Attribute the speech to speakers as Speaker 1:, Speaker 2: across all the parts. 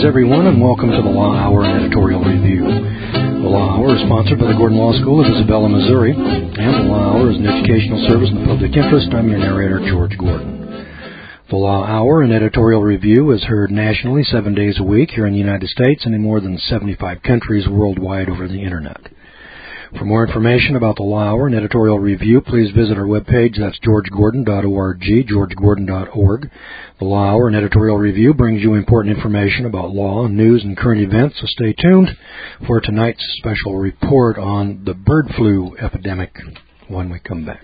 Speaker 1: everyone, and welcome to the Law Hour and Editorial Review. The Law Hour is sponsored by the Gordon Law School of Isabella, Missouri, and the Law Hour is an educational service in the public interest. I'm your narrator, George Gordon. The Law Hour and Editorial Review is heard nationally 7 days a week here in the United States and in more than 75 countries worldwide over the Internet. For more information about the Law Hour and Editorial Review, please visit our webpage. That's georgegordon.org, georgegordon.org. The Law Hour and Editorial Review brings you important information about law, news, and current events, so stay tuned for tonight's special report on the bird flu epidemic when we come back.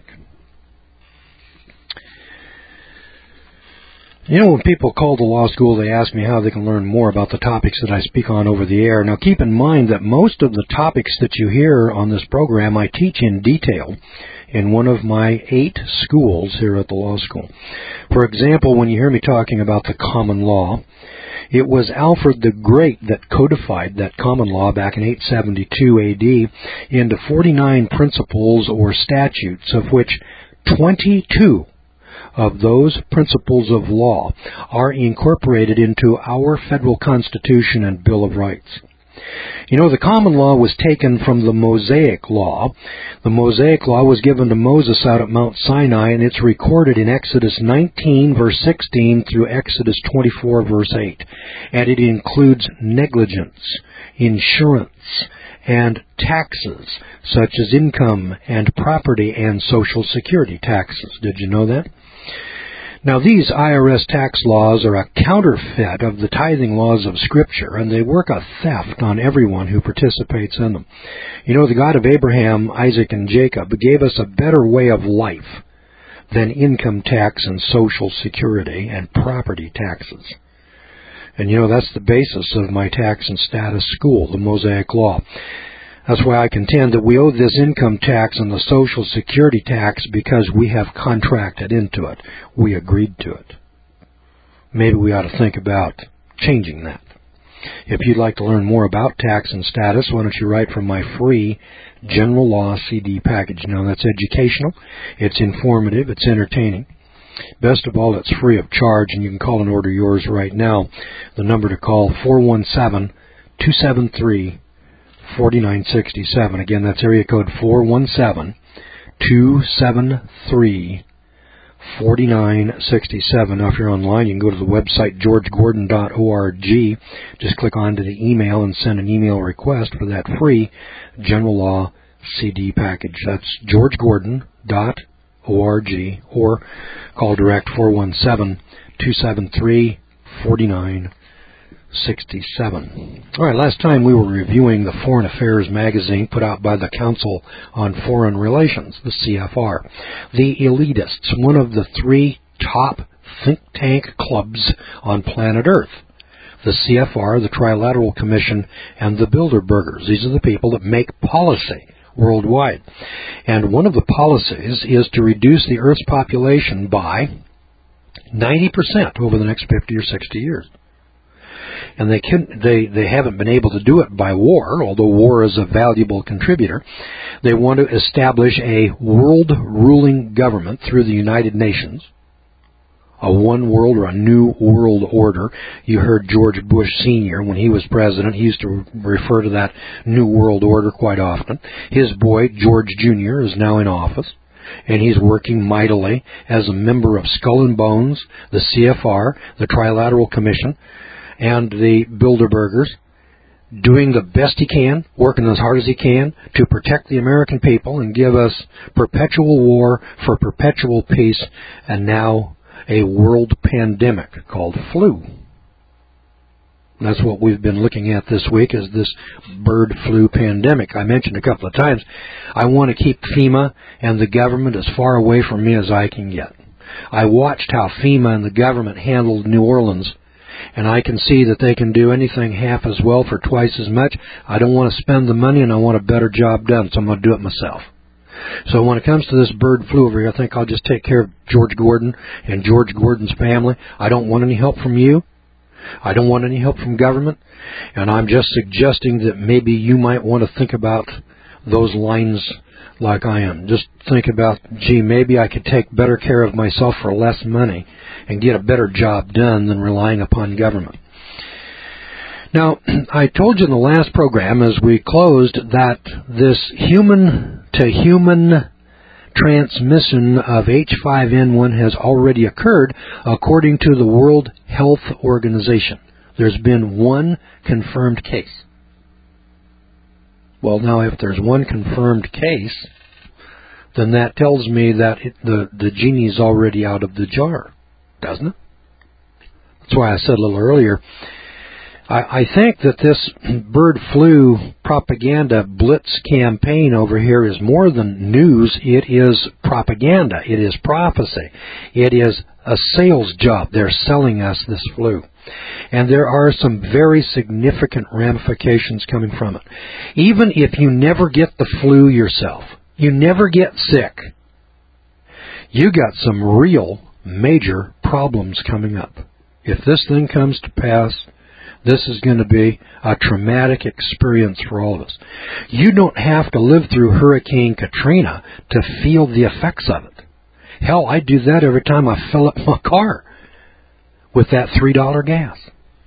Speaker 1: You know, when people call the law school, they ask me how they can learn more about the topics that I speak on over the air. Now, keep in mind that most of the topics that you hear on this program, I teach in detail in one of my 8 schools here at the law school. For example, when you hear me talking about the common law, it was Alfred the Great that codified that common law back in 872 A.D. into 49 principles or statutes, of which 22 of those principles of law are incorporated into our federal Constitution and Bill of Rights. You know, the common law was taken from the Mosaic Law. The Mosaic Law was given to Moses out at Mount Sinai, and it's recorded in Exodus 19, verse 16 through Exodus 24, verse 8. And it includes negligence, insurance, and taxes, such as income and property and Social Security taxes. Did you know that? Now, these IRS tax laws are a counterfeit of the tithing laws of Scripture, and they work a theft on everyone who participates in them. You know, the God of Abraham, Isaac, and Jacob gave us a better way of life than income tax and Social Security and property taxes. And, you know, that's the basis of my tax and status school, the Mosaic Law. That's why I contend that we owe this income tax and the Social Security tax because we have contracted into it. We agreed to it. Maybe we ought to think about changing that. If you'd like to learn more about tax and status, why don't you write from my free General Law CD package. Now, that's educational, it's informative, it's entertaining. Best of all, it's free of charge, and you can call and order yours right now. The number to call, 417-273-4967. Again, that's area code 417-273-4967. Now, if you're online, you can go to the website georgegordon.org. Just click onto the email and send an email request for that free General Law CD package. That's georgegordon.org, or call direct 417-273-4967. All right, last time we were reviewing the Foreign Affairs magazine put out by the Council on Foreign Relations, the CFR. The Elitists, one of the 3 top think tank clubs on planet Earth. The CFR, the Trilateral Commission, and the Bilderbergers. These are the people that make policy worldwide. And one of the policies is to reduce the Earth's population by 90% over the next 50 or 60 years. And they haven't been able to do it by war, although war is a valuable contributor. They want to establish a world-ruling government through the United Nations, a one world or a new world order. You heard George Bush Sr. when he was president. He used to refer to that new world order quite often. His boy, George Jr., is now in office, and he's working mightily as a member of Skull and Bones, the CFR, the Trilateral Commission, and the Bilderbergers, doing the best he can, working as hard as he can to protect the American people and give us perpetual war for perpetual peace, and now a world pandemic called flu. That's what we've been looking at this week, is this bird flu pandemic. I mentioned a couple of times, I want to keep FEMA and the government as far away from me as I can get. I watched how FEMA and the government handled New Orleans, and I can see that they can do anything half as well for twice as much. I don't want to spend the money, and I want a better job done, so I'm going to do it myself. So when it comes to this bird flu over here, I think I'll just take care of George Gordon and George Gordon's family. I don't want any help from you. I don't want any help from government. And I'm just suggesting that maybe you might want to think about those lines like I am. Just think about, gee, maybe I could take better care of myself for less money and get a better job done than relying upon government. Now, I told you in the last program as we closed that this human-to-human transmission of H5N1 has already occurred according to the World Health Organization. There's been one confirmed case. Well, now, if there's one confirmed case, then that tells me that the genie's already out of the jar, doesn't it? That's why I said a little earlier, I think that this bird flu propaganda blitz campaign over here is more than news. It is propaganda. It is prophecy. It is a sales job. They're selling us this flu. And there are some very significant ramifications coming from it. Even if you never get the flu yourself, you never get sick, you got some real major problems coming up. If this thing comes to pass, this is going to be a traumatic experience for all of us. You don't have to live through Hurricane Katrina to feel the effects of it. Hell, I do that every time I fill up my car with that $3 gas.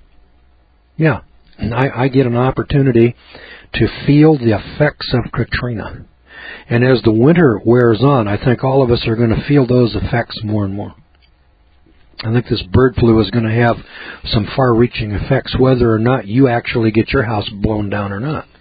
Speaker 1: Yeah, I get an opportunity to feel the effects of Katrina. And as the winter wears on, I think all of us are going to feel those effects more and more. I think this bird flu is going to have some far-reaching effects, whether or not you actually get your house blown down or not.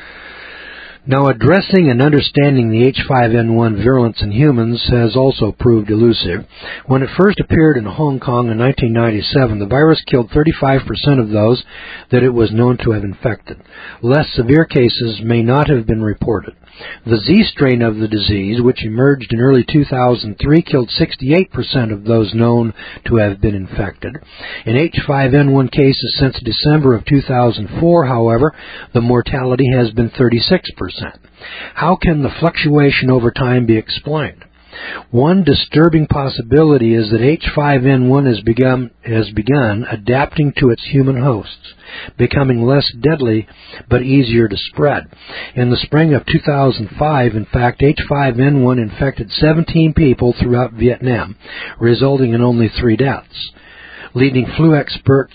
Speaker 1: Now, addressing and understanding the H5N1 virulence in humans has also proved elusive. When it first appeared in Hong Kong in 1997, the virus killed 35% of those that it was known to have infected. Less severe cases may not have been reported. The Z strain of the disease, which emerged in early 2003, killed 68% of those known to have been infected. In H5N1 cases since December of 2004, however, the mortality has been 36%. How can the fluctuation over time be explained? One disturbing possibility is that H5N1 has begun adapting to its human hosts, becoming less deadly but easier to spread. In the spring of 2005, in fact, H5N1 infected 17 people throughout Vietnam, resulting in only 3 deaths. Leading flu experts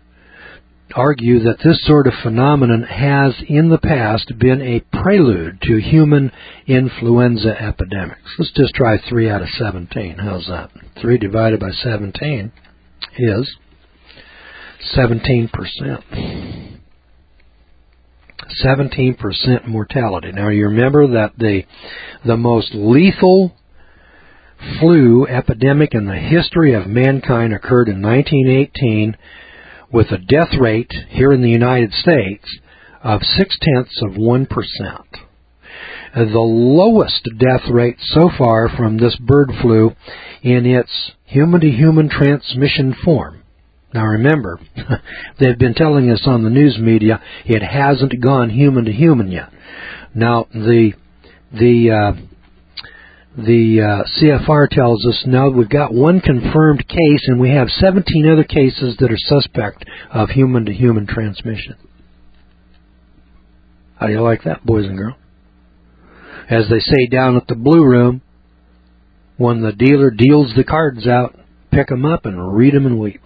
Speaker 1: argue that this sort of phenomenon has in the past been a prelude to human influenza epidemics. Let's just try 3 out of 17. How's that? 3 divided by 17 is 17%. 17% mortality. Now you remember that the most lethal flu epidemic in the history of mankind occurred in 1918 with a death rate here in the United States of 0.6%. The lowest death rate so far from this bird flu in its human-to-human transmission form. Now remember, they've been telling us on the news media it hasn't gone human-to-human yet. Now the CFR tells us now we've got 1 confirmed case and we have 17 other cases that are suspect of human-to-human transmission. How do you like that, boys and girls? As they say down at the Blue Room, when the dealer deals the cards out, pick them up and read them and weep.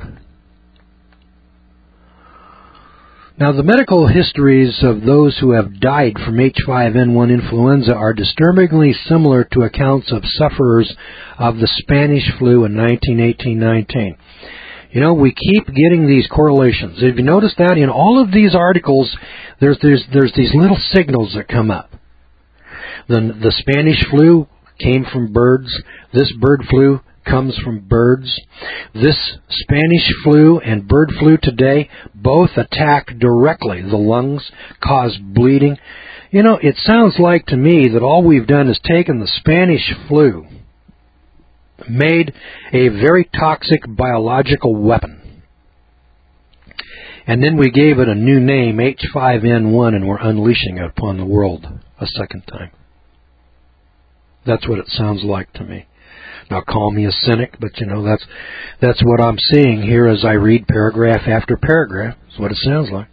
Speaker 1: Now, the medical histories of those who have died from H5N1 influenza are disturbingly similar to accounts of sufferers of the Spanish flu in 1918-19. You know, we keep getting these correlations. Have you noticed that? In all of these articles, there's these little signals that come up. The Spanish flu came from birds. This bird flu comes from birds. This Spanish flu and bird flu today both attack directly the lungs, cause bleeding. You know, it sounds like to me that all we've done is taken the Spanish flu, made a very toxic biological weapon, and then we gave it a new name, H5N1, and we're unleashing it upon the world a second time. That's what it sounds like to me. Now, call me a cynic, but, you know, that's what I'm seeing here as I read paragraph after paragraph. That's what it sounds like.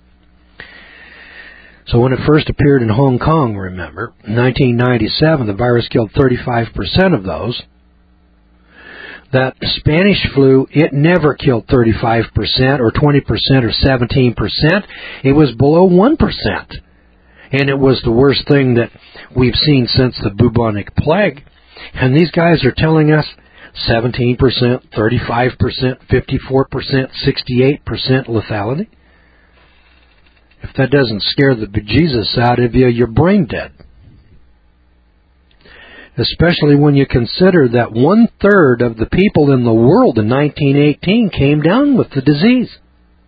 Speaker 1: So when it first appeared in Hong Kong, remember, in 1997, the virus killed 35% of those that Spanish flu, it never killed 35% or 20% or 17%. It was below 1%. And it was the worst thing that we've seen since the bubonic plague. And these guys are telling us 17%, 35%, 54%, 68% lethality. If that doesn't scare the bejesus out of you, you're brain dead. Especially when you consider that 1/3 of the people in the world in 1918 came down with the disease.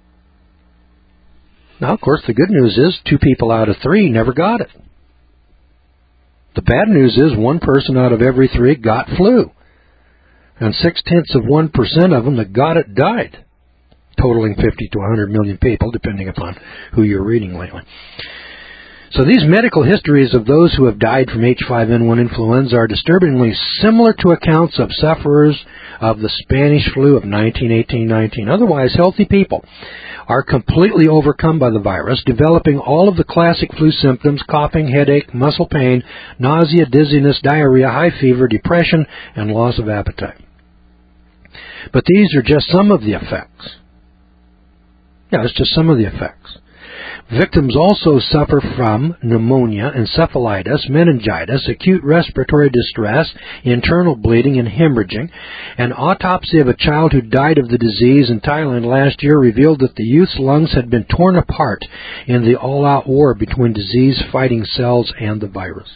Speaker 1: Now, of course, the good news is 2 people out of 3 never got it. The bad news is 1 person out of every 3 got flu. And 0.6% of them that got it died, totaling 50 to 100 million people, depending upon who you're reading lately. So these medical histories of those who have died from H5N1 influenza are disturbingly similar to accounts of sufferers of the Spanish flu of 1918-19. Otherwise, healthy people are completely overcome by the virus, developing all of the classic flu symptoms: coughing, headache, muscle pain, nausea, dizziness, diarrhea, high fever, depression, and loss of appetite. But these are just some of the effects. Yeah, it's just some of the effects. Victims also suffer from pneumonia, encephalitis, meningitis, acute respiratory distress, internal bleeding, and hemorrhaging. An autopsy of a child who died of the disease in Thailand last year revealed that the youth's lungs had been torn apart in the all-out war between disease-fighting cells and the virus.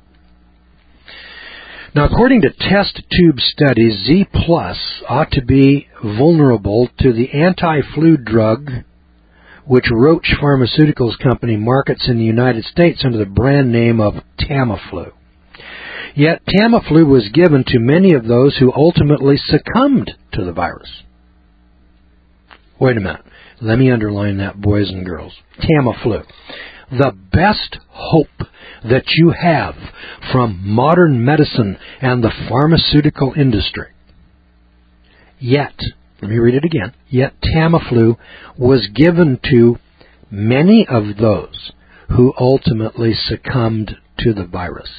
Speaker 1: Now, according to test tube studies, Z Plus ought to be vulnerable to the anti-flu drug which Roche Pharmaceuticals Company markets in the United States under the brand name of Tamiflu. Yet Tamiflu was given to many of those who ultimately succumbed to the virus. Wait a minute. Let me underline that, boys and girls. Tamiflu. The best hope that you have from modern medicine and the pharmaceutical industry. Yet, let me read it again. Yet Tamiflu was given to many of those who ultimately succumbed to the virus.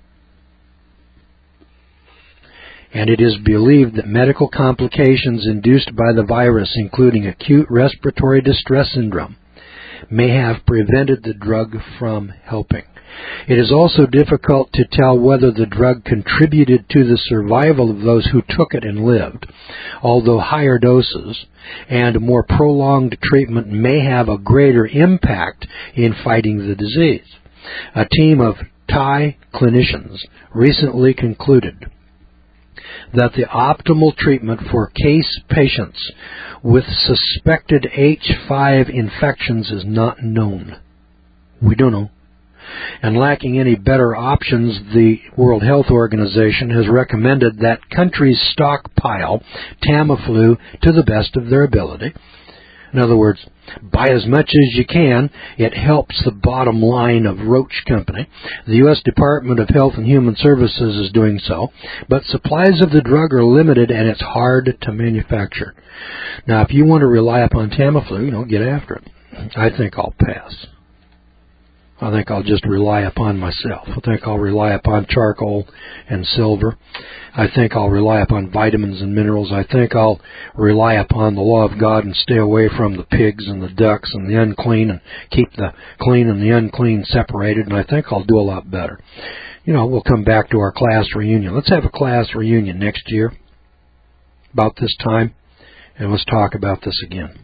Speaker 1: And it is believed that medical complications induced by the virus, including acute respiratory distress syndrome, may have prevented the drug from helping. It is also difficult to tell whether the drug contributed to the survival of those who took it and lived, although higher doses and more prolonged treatment may have a greater impact in fighting the disease. A team of Thai clinicians recently concluded that the optimal treatment for case patients with suspected H5 infections is not known. We don't know. And lacking any better options, the World Health Organization has recommended that countries stockpile Tamiflu to the best of their ability. In other words, buy as much as you can. It helps the bottom line of Roche Company. The U.S. Department of Health and Human Services is doing so, but supplies of the drug are limited and it's hard to manufacture. Now, if you want to rely upon Tamiflu, get after it. I think I'll pass. I think I'll just rely upon myself. I think I'll rely upon charcoal and silver. I think I'll rely upon vitamins and minerals. I think I'll rely upon the law of God and stay away from the pigs and the ducks and the unclean and keep the clean and the unclean separated, and I think I'll do a lot better. We'll come back to our class reunion. Let's have a class reunion next year about this time, and let's talk about this again.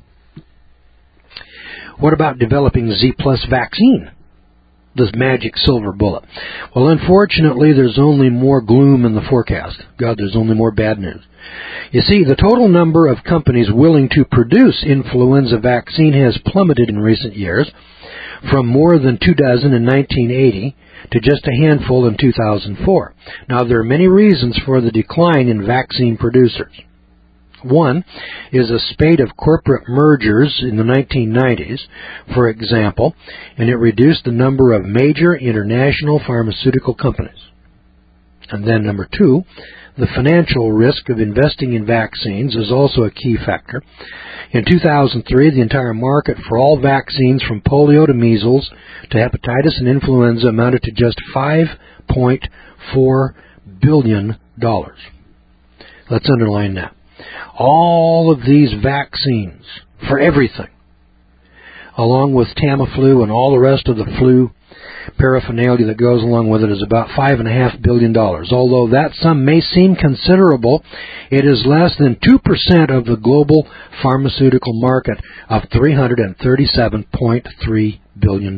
Speaker 1: What about developing Z Plus vaccine? This magic silver bullet. Well, unfortunately, there's only more gloom in the forecast. God, there's only more bad news. You see, the total number of companies willing to produce influenza vaccine has plummeted in recent years, from more than 24 in 1980 to just a handful in 2004. Now, there are many reasons for the decline in vaccine producers. One is a spate of corporate mergers in the 1990s, for example, and it reduced the number of major international pharmaceutical companies. And then number two, the financial risk of investing in vaccines is also a key factor. In 2003, the entire market for all vaccines from polio to measles to hepatitis and influenza amounted to just $5.4 billion. Let's underline that. All of these vaccines for everything, along with Tamiflu and all the rest of the flu paraphernalia that goes along with it, is about $5.5 billion. Although that sum may seem considerable, it is less than 2% of the global pharmaceutical market of $337.3 billion.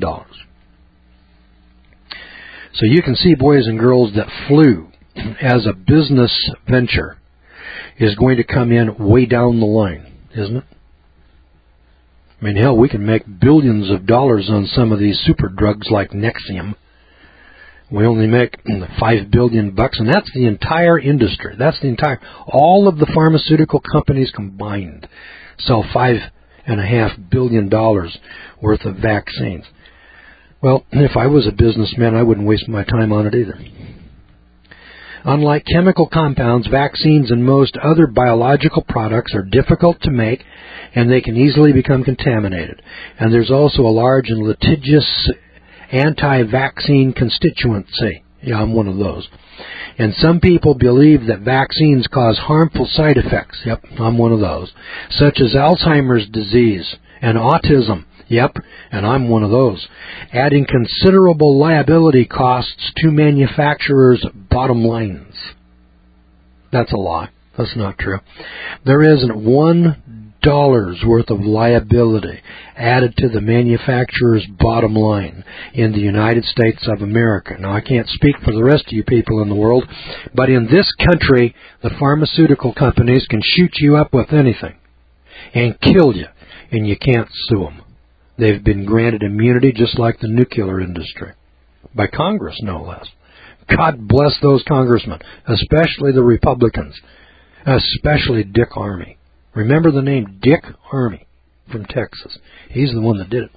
Speaker 1: So you can see, boys and girls, that flu as a business venture is going to come in way down the line, isn't it? I mean, hell, we can make billions of dollars on some of these super drugs like Nexium. We only make $5 billion, and that's the entire industry. All of the pharmaceutical companies combined sell $5.5 billion worth of vaccines. Well, if I was a businessman, I wouldn't waste my time on it either. Unlike chemical compounds, vaccines and most other biological products are difficult to make, and they can easily become contaminated. And there's also a large and litigious anti-vaccine constituency. Yeah, I'm one of those. And some people believe that vaccines cause harmful side effects. Yep, I'm one of those. Such as Alzheimer's disease and autism. Yep, and I'm one of those. Adding considerable liability costs to manufacturers' bottom lines. That's a lie. That's not true. There isn't $1 worth of liability added to the manufacturer's bottom line in the United States of America. Now, I can't speak for the rest of you people in the world, but in this country, the pharmaceutical companies can shoot you up with anything and kill you, and you can't sue them. They've been granted immunity just like the nuclear industry, by Congress no less. God bless those congressmen, especially the Republicans, especially Dick Armey. Remember the name Dick Armey from Texas. He's the one that did it.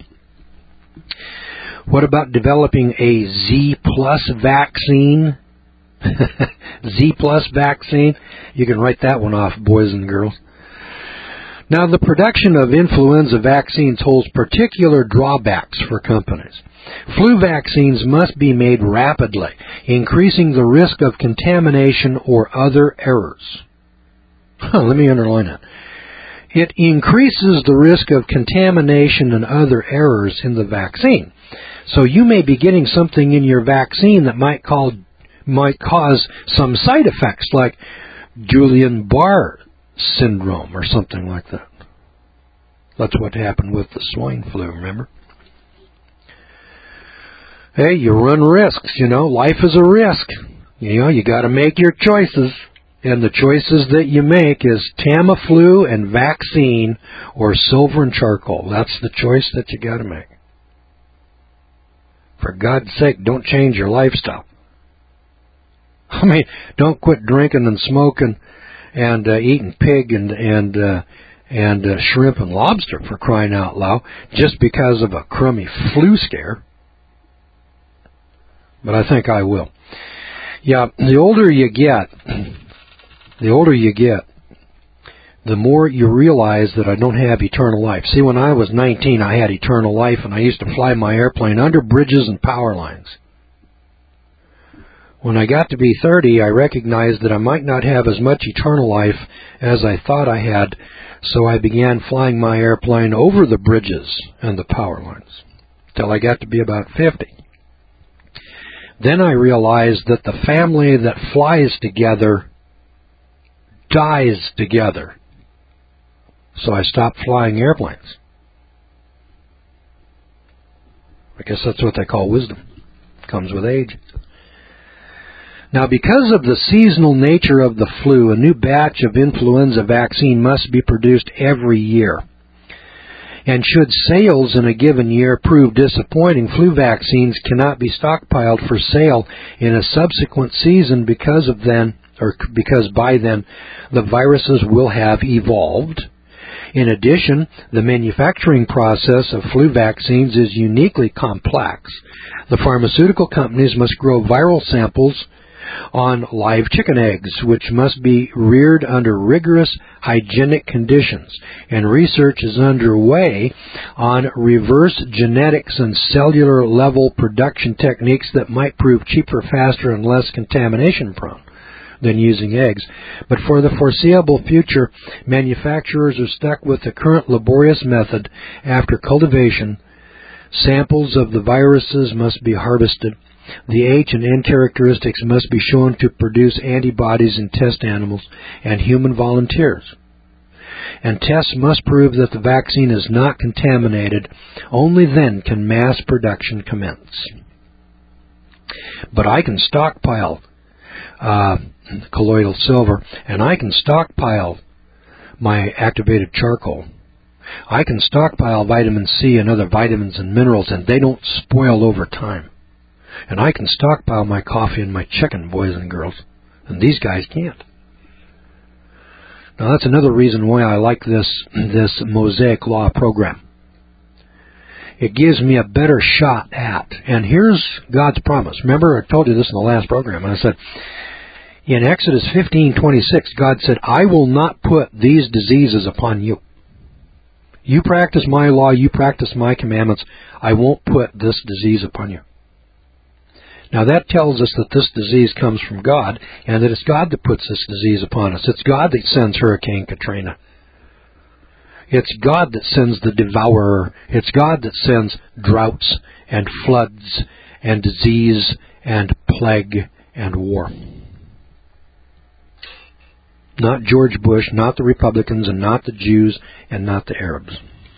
Speaker 1: What about developing a Z plus vaccine? Z plus vaccine? You can write that one off, boys and girls. Now, the production of influenza vaccines holds particular drawbacks for companies. Flu vaccines must be made rapidly, increasing the risk of contamination or other errors. Let me underline that. It increases the risk of contamination and other errors in the vaccine. So you may be getting something in your vaccine that might cause some side effects like Guillain-Barré syndrome or something like that. That's what happened with the swine flu, remember? Hey, you run risks, Life is a risk. You got to make your choices. And the choices that you make is Tamiflu and vaccine or silver and charcoal. That's the choice that you got to make. For God's sake, don't change your lifestyle. I mean, don't quit drinking and smoking and eating pig and shrimp and lobster, for crying out loud, just because of a crummy flu scare. But I think I will. Yeah, the older you get, the more you realize that I don't have eternal life. See, when I was 19, I had eternal life, and I used to fly my airplane under bridges and power lines. When I got to be 30, I recognized that I might not have as much eternal life as I thought I had, so I began flying my airplane over the bridges and the power lines, till I got to be about 50. Then I realized that the family that flies together dies together. So I stopped flying airplanes. I guess that's what they call wisdom. Comes with age. Now, because of the seasonal nature of the flu, a new batch of influenza vaccine must be produced every year. And should sales in a given year prove disappointing, flu vaccines cannot be stockpiled for sale in a subsequent season because by then the viruses will have evolved. In addition, the manufacturing process of flu vaccines is uniquely complex. The pharmaceutical companies must grow viral samples on live chicken eggs, which must be reared under rigorous hygienic conditions, and research is underway on reverse genetics and cellular level production techniques that might prove cheaper, faster, and less contamination prone. than using eggs. But for the foreseeable future, manufacturers are stuck with the current laborious method. After cultivation, samples of the viruses must be harvested. The H and N characteristics must be shown to produce antibodies in test animals and human volunteers. And tests must prove that the vaccine is not contaminated. Only then can mass production commence. But I can stockpile colloidal silver, and I can stockpile my activated charcoal. I can stockpile vitamin C and other vitamins and minerals, and they don't spoil over time. And I can stockpile my coffee and my chicken, boys and girls, and these guys can't. Now that's another reason why I like this Mosaic Law program. It gives me a better shot at, and here's God's promise. Remember, I told you this in the last program, and I said, in Exodus 15:26, God said, I will not put these diseases upon you. You practice my law, you practice my commandments, I won't put this disease upon you. Now that tells us that this disease comes from God, and that it's God that puts this disease upon us. It's God that sends Hurricane Katrina. It's God that sends the devourer. It's God that sends droughts and floods and disease and plague and war. Not George Bush, not the Republicans, and not the Jews, and not the Arabs.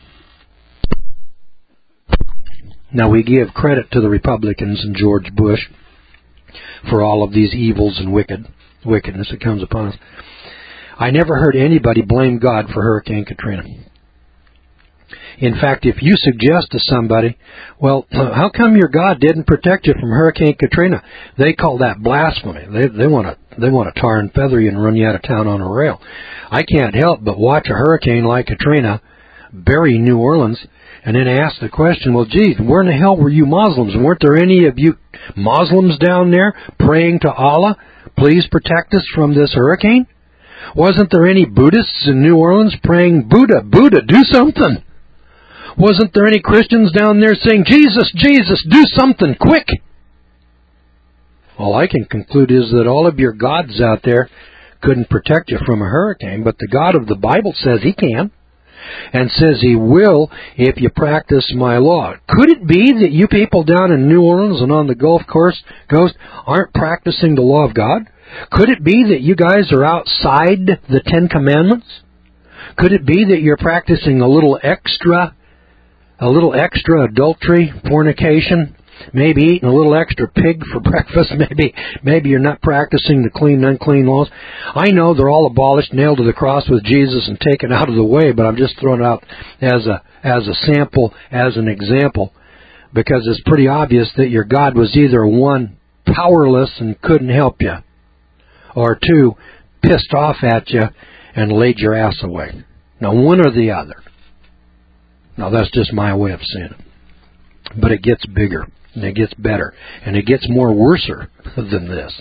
Speaker 1: Now we give credit to the Republicans and George Bush for all of these evils and wickedness that comes upon us. I never heard anybody blame God for Hurricane Katrina. In fact, if you suggest to somebody, well, how come your God didn't protect you from Hurricane Katrina? They call that blasphemy. They want to tar and feather you and run you out of town on a rail. I can't help but watch a hurricane like Katrina bury New Orleans and then ask the question, well, geez, where in the hell were you Muslims? Weren't there any of you Muslims down there praying to Allah, please protect us from this hurricane? Wasn't there any Buddhists in New Orleans praying, Buddha, Buddha, do something? Wasn't there any Christians down there saying, Jesus, Jesus, do something, quick? All I can conclude is that all of your gods out there couldn't protect you from a hurricane, but the God of the Bible says He can, and says He will if you practice my law. Could it be that you people down in New Orleans and on the Gulf Coast aren't practicing the law of God? Could it be that you guys are outside the Ten Commandments? Could it be that you're practicing a little extra adultery, fornication, maybe eating a little extra pig for breakfast? Maybe you're not practicing the clean and unclean laws. I know they're all abolished, nailed to the cross with Jesus and taken out of the way, but I'm just throwing it out as a sample, as an example, because it's pretty obvious that your God was either one, powerless and couldn't help you, or two, pissed off at you and laid your ass away. Now, one or the other. Now, that's just my way of saying it. But it gets bigger, and it gets better, and it gets more worser than this.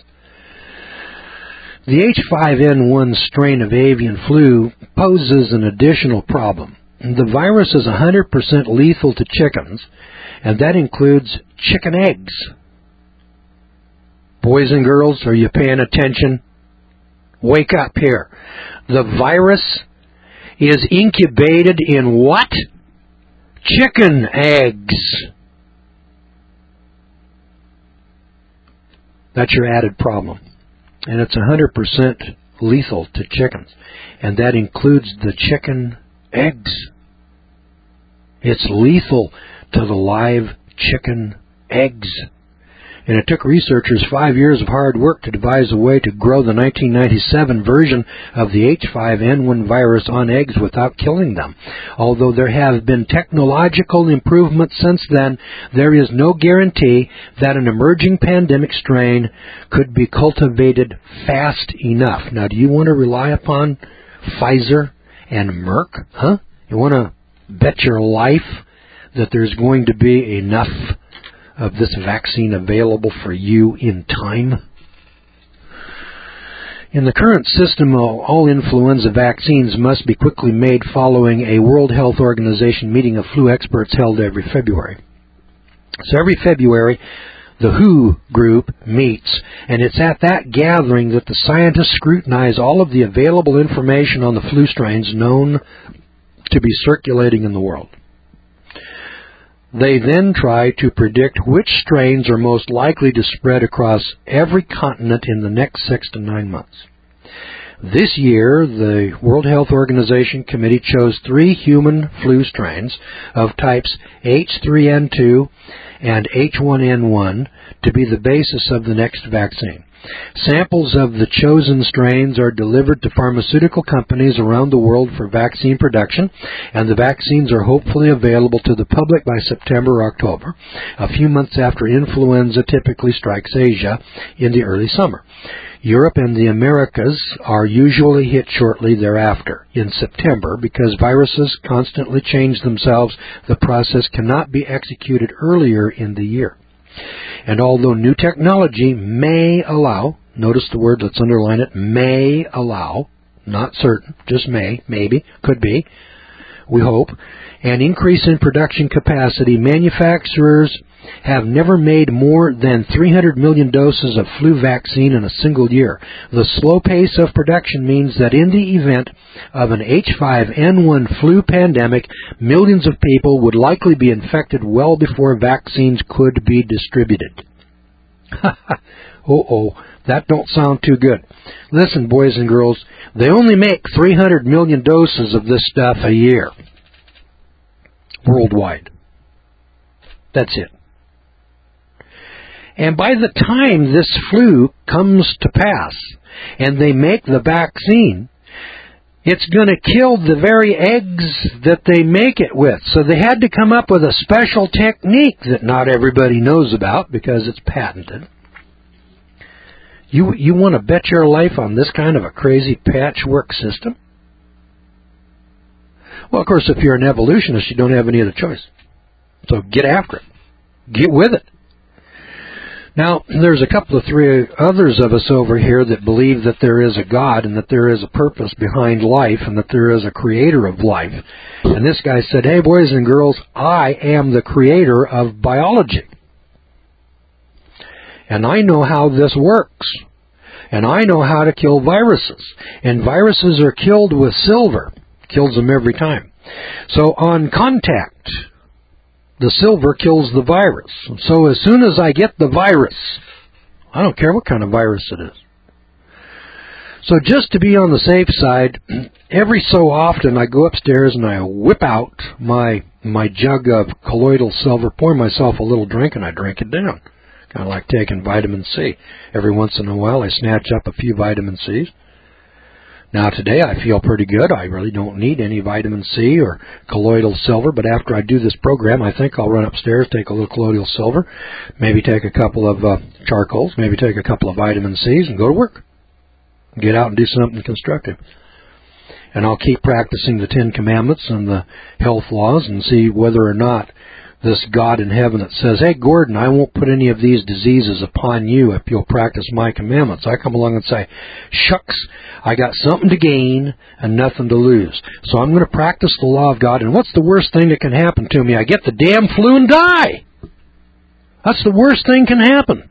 Speaker 1: The H5N1 strain of avian flu poses an additional problem. The virus is 100% lethal to chickens, and that includes chicken eggs. Boys and girls, are you paying attention? Wake up here. The virus is incubated in what? Chicken eggs. That's your added problem. And it's 100% lethal to chickens. And that includes the chicken eggs. It's lethal to the live chicken eggs. And it took researchers 5 years of hard work to devise a way to grow the 1997 version of the H5N1 virus on eggs without killing them. Although there have been technological improvements since then, there is no guarantee that an emerging pandemic strain could be cultivated fast enough. Now, do you want to rely upon Pfizer and Merck? Huh? You want to bet your life that there's going to be enough of this vaccine available for you in time? In the current system, all influenza vaccines must be quickly made following a World Health Organization meeting of flu experts held every February. So every February, the WHO group meets, and it's at that gathering that the scientists scrutinize all of the available information on the flu strains known to be circulating in the world. They then try to predict which strains are most likely to spread across every continent in the next 6 to 9 months. This year, the World Health Organization Committee chose 3 human flu strains of types H3N2 and H1N1 to be the basis of the next vaccine. Samples of the chosen strains are delivered to pharmaceutical companies around the world for vaccine production, and the vaccines are hopefully available to the public by September or October, a few months after influenza typically strikes Asia in the early summer. Europe and the Americas are usually hit shortly thereafter, in September, because viruses constantly change themselves. The process cannot be executed earlier in the year. And although new technology may allow, notice the word, let's underline it, may allow, not certain, just may, maybe, could be, we hope, an increase in production capacity, manufacturers have never made more than 300 million doses of flu vaccine in a single year. The slow pace of production means that in the event of an H5N1 flu pandemic, millions of people would likely be infected well before vaccines could be distributed. That don't sound too good. Listen, boys and girls, they only make 300 million doses of this stuff a year. Worldwide. That's it. And by the time this flu comes to pass and they make the vaccine, it's going to kill the very eggs that they make it with. So they had to come up with a special technique that not everybody knows about because it's patented. You want to bet your life on this kind of a crazy patchwork system? Well, of course, if you're an evolutionist, you don't have any other choice. So get after it. Get with it. Now, there's a couple of 3 others of us over here that believe that there is a God and that there is a purpose behind life and that there is a creator of life. And this guy said, hey, boys and girls, I am the creator of biology. And I know how this works. And I know how to kill viruses. And viruses are killed with silver. Kills them every time. So on contact, the silver kills the virus. So as soon as I get the virus, I don't care what kind of virus it is. So just to be on the safe side, every so often I go upstairs and I whip out my jug of colloidal silver, pour myself a little drink, and I drink it down. Kind of like taking vitamin C. Every once in a while I snatch up a few vitamin Cs. Now today I feel pretty good. I really don't need any vitamin C or colloidal silver, but after I do this program, I think I'll run upstairs, take a little colloidal silver, maybe take a couple of charcoals, maybe take a couple of vitamin Cs and go to work. Get out and do something constructive. And I'll keep practicing the 10 Commandments and the health laws and see whether or not this God in heaven that says, hey, Gordon, I won't put any of these diseases upon you if you'll practice my commandments. I come along and say, shucks, I got something to gain and nothing to lose. So I'm going to practice the law of God, and what's the worst thing that can happen to me? I get the damn flu and die. That's the worst thing can happen.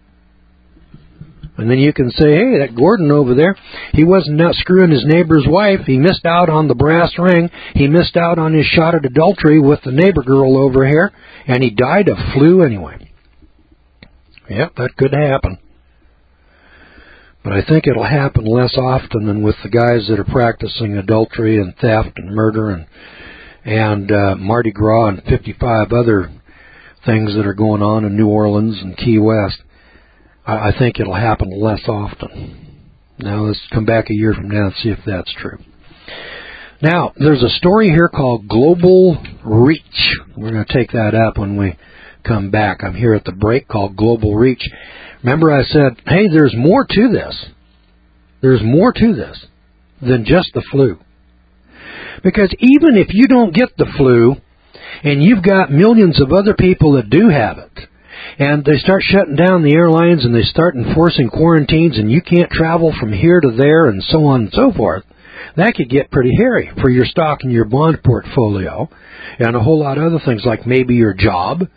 Speaker 1: And then you can say, hey, that Gordon over there, he wasn't out screwing his neighbor's wife. He missed out on the brass ring. He missed out on his shot at adultery with the neighbor girl over here. And he died of flu anyway. Yep, that could happen. But I think it'll happen less often than with the guys that are practicing adultery and theft and murder and Mardi Gras and 55 other things that are going on in New Orleans and Key West. I think it'll happen less often. Now, let's come back a year from now and see if that's true. Now, there's a story here called Global Reach. We're going to take that up when we come back. I'm here at the break called Global Reach. Remember I said, hey, there's more to this. There's more to this than just the flu. Because even if you don't get the flu, and you've got millions of other people that do have it, and they start shutting down the airlines and they start enforcing quarantines and you can't travel from here to there and so on and so forth, that could get pretty hairy for your stock and your bond portfolio and a whole lot of other things like maybe your job,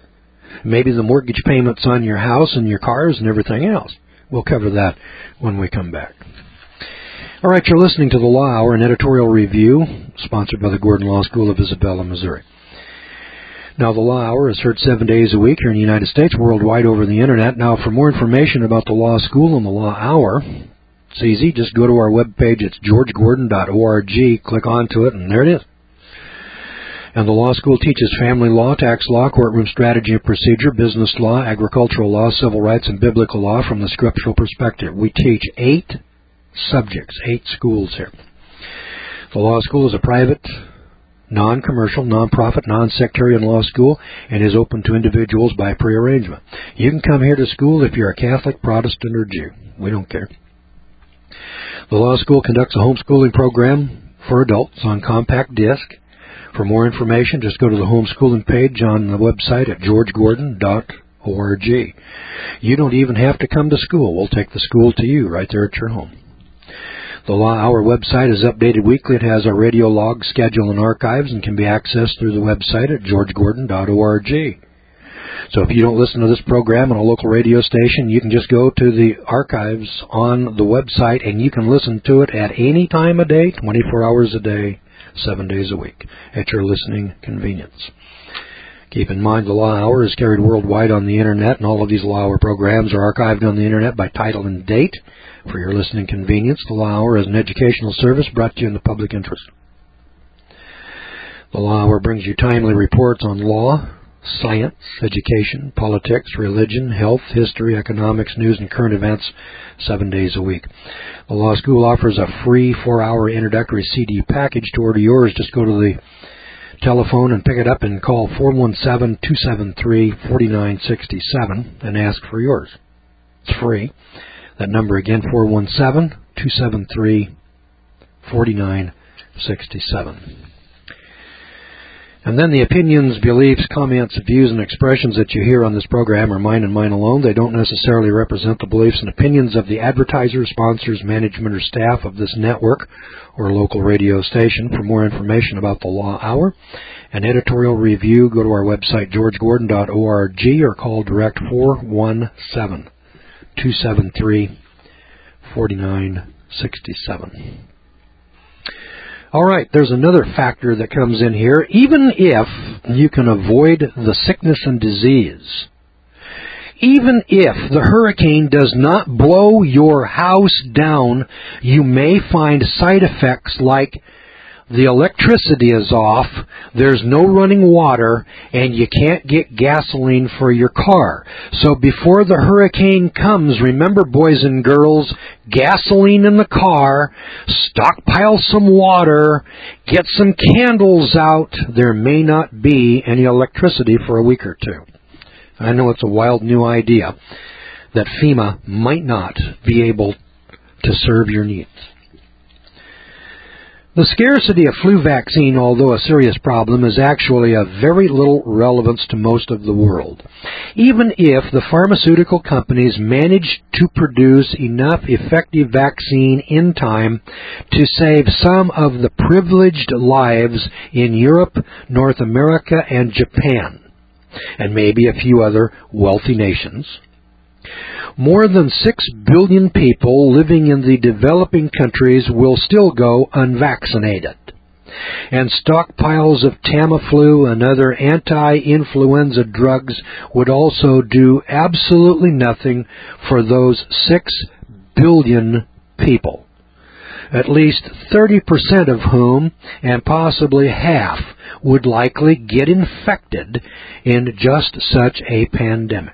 Speaker 1: maybe the mortgage payments on your house and your cars and everything else. We'll cover that when we come back. All right, you're listening to The Law Hour, an editorial review sponsored by the Gordon Law School of Isabella, Missouri. Now, The Law Hour is heard 7 days a week here in the United States, worldwide over the Internet. Now, for more information about the Law School and the Law Hour, it's easy. Just go to our webpage. It's georgegordon.org. Click onto it, and there it is. And the law school teaches family law, tax law, courtroom strategy and procedure, business law, agricultural law, civil rights, and biblical law from the scriptural perspective. We teach 8 subjects, 8 schools here. The law school is a private, non-commercial, non-profit, non-sectarian law school and is open to individuals by prearrangement. You can come here to school if you're a Catholic, Protestant, or Jew. We don't care. The law school conducts a homeschooling program for adults on compact disc. For more information, just go to the homeschooling page on the website at georgegordon.org. You don't even have to come to school. We'll take the school to you right there at your home. The Law Hour website is updated weekly. It has our radio log, schedule, and archives and can be accessed through the website at georgegordon.org. So if you don't listen to this program on a local radio station, you can just go to the archives on the website and you can listen to it at any time of day, 24 hours a day, 7 days a week, at your listening convenience. Keep in mind the Law Hour is carried worldwide on the Internet, and all of these Law Hour programs are archived on the Internet by title and date. For your listening convenience, the Law Hour is an educational service brought to you in the public interest. The Law Hour brings you timely reports on law, science, education, politics, religion, health, history, economics, news, and current events 7 days a week. The Law School offers a free 4-hour introductory CD package. To order yours, just go to the telephone and pick it up and call 417-273-4967 and ask for yours. It's free. That number again, 417-273-4967. And then the opinions, beliefs, comments, views, and expressions that you hear on this program are mine and mine alone. They don't necessarily represent the beliefs and opinions of the advertisers, sponsors, management, or staff of this network or local radio station. For more information about the Law Hour and editorial review, go to our website, georgegordon.org, or call direct 417-273-4967. All right, there's another factor that comes in here. Even if you can avoid the sickness and disease, even if the hurricane does not blow your house down, you may find side effects like the electricity is off, there's no running water, and you can't get gasoline for your car. So before the hurricane comes, remember, boys and girls, gasoline in the car, stockpile some water, get some candles out. There may not be any electricity for a week or two. I know it's a wild new idea that FEMA might not be able to serve your needs. The scarcity of flu vaccine, although a serious problem, is actually of very little relevance to most of the world. Even if the pharmaceutical companies manage to produce enough effective vaccine in time to save some of the privileged lives in Europe, North America, and Japan, and maybe a few other wealthy nations, more than 6 billion people living in the developing countries will still go unvaccinated. And stockpiles of Tamiflu and other anti-influenza drugs would also do absolutely nothing for those 6 billion people, at least 30% of whom, and possibly half, would likely get infected in just such a pandemic.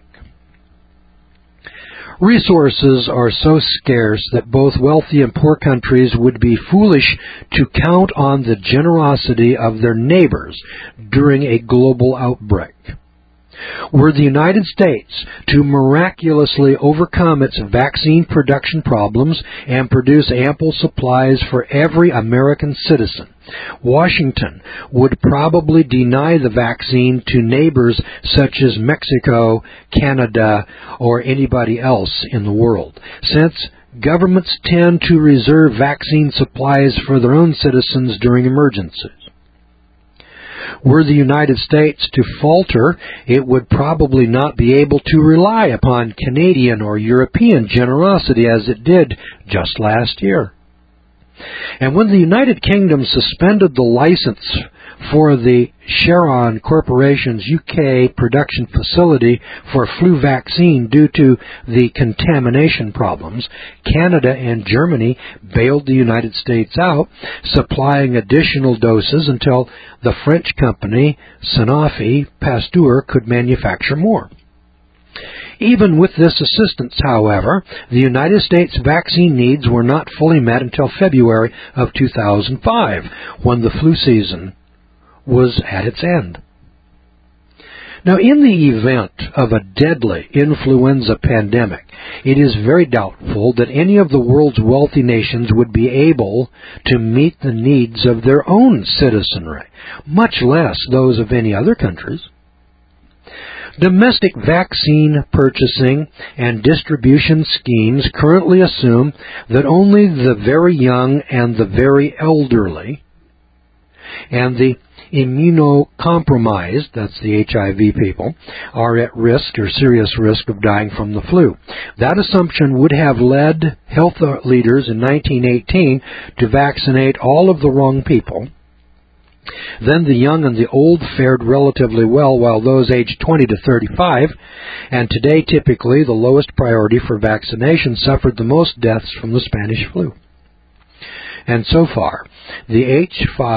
Speaker 1: Resources are so scarce that both wealthy and poor countries would be foolish to count on the generosity of their neighbors during a global outbreak. Were the United States to miraculously overcome its vaccine production problems and produce ample supplies for every American citizen, Washington would probably deny the vaccine to neighbors such as Mexico, Canada, or anybody else in the world, since governments tend to reserve vaccine supplies for their own citizens during emergencies. Were the United States to falter, it would probably not be able to rely upon Canadian or European generosity as it did just last year. And when the United Kingdom suspended the license for the Sharon Corporation's UK production facility for flu vaccine due to the contamination problems, Canada and Germany bailed the United States out, supplying additional doses until the French company Sanofi Pasteur could manufacture more. Even with this assistance, however, the United States vaccine needs were not fully met until February of 2005, when the flu season was at its end. Now, in the event of a deadly influenza pandemic, it is very doubtful that any of the world's wealthy nations would be able to meet the needs of their own citizenry, much less those of any other countries. Domestic vaccine purchasing and distribution schemes currently assume that only the very young and the very elderly and the immunocompromised, that's the HIV people, are at risk or serious risk of dying from the flu. That assumption would have led health leaders in 1918 to vaccinate all of the wrong people. Then the young and the old fared relatively well, while those aged 20 to 35, and today typically the lowest priority for vaccination, suffered the most deaths from the Spanish flu. And so far, the